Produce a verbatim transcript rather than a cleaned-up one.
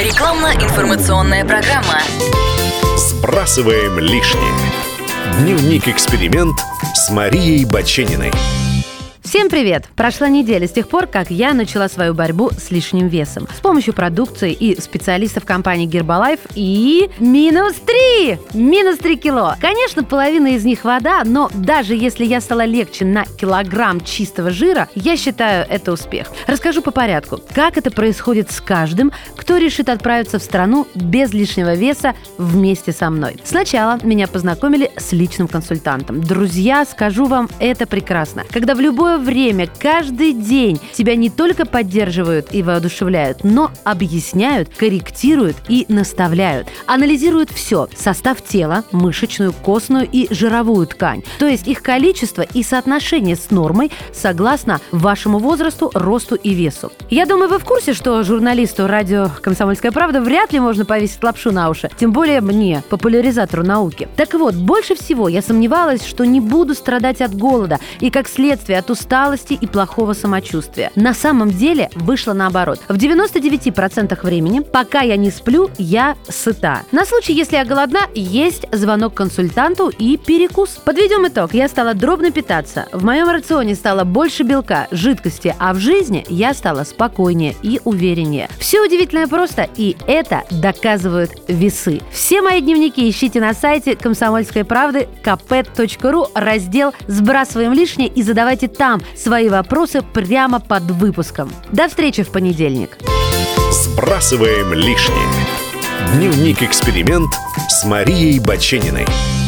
Рекламно-информационная программа. Сбрасываем лишнее. Дневник-эксперимент с Марией Бачениной. Всем привет! Прошла неделя с тех пор, как я начала свою борьбу с лишним весом. С помощью продукции и специалистов компании Herbalife и минус три! Минус три кило! Конечно, половина из них вода, но даже если я стала легче на килограмм чистого жира, я считаю это успех. Расскажу по порядку, как это происходит с каждым, кто решит отправиться в страну без лишнего веса вместе со мной. Сначала меня познакомили с личным консультантом. Друзья, скажу вам, это прекрасно. Когда в любое время, каждый день тебя не только поддерживают и воодушевляют, но объясняют, корректируют и наставляют. Анализируют все – состав тела, мышечную, костную и жировую ткань. То есть их количество и соотношение с нормой согласно вашему возрасту, росту и весу. Я думаю, вы в курсе, что журналисту радио «Комсомольская правда» вряд ли можно повесить лапшу на уши. Тем более мне, популяризатору науки. Так вот, больше всего я сомневалась, что не буду страдать от голода и, как следствие, от усталости и плохого самочувствия. На самом деле вышло наоборот. В девяноста девяти процентах времени, пока я не сплю, я сыта. На случай, если я голодна, есть звонок консультанту и перекус. Подведем итог. Я стала дробно питаться. В моем рационе стало больше белка, жидкости, а в жизни я стала спокойнее и увереннее. Все удивительно просто, и это доказывают весы. Все мои дневники ищите на сайте «Комсомольской правды» ка пэ точка ру, раздел «Сбрасываем лишнее» и задавайте там свои вопросы прямо под выпуском. До встречи в понедельник. Сбрасываем лишнее. Дневник-эксперимент с Марией Бачениной.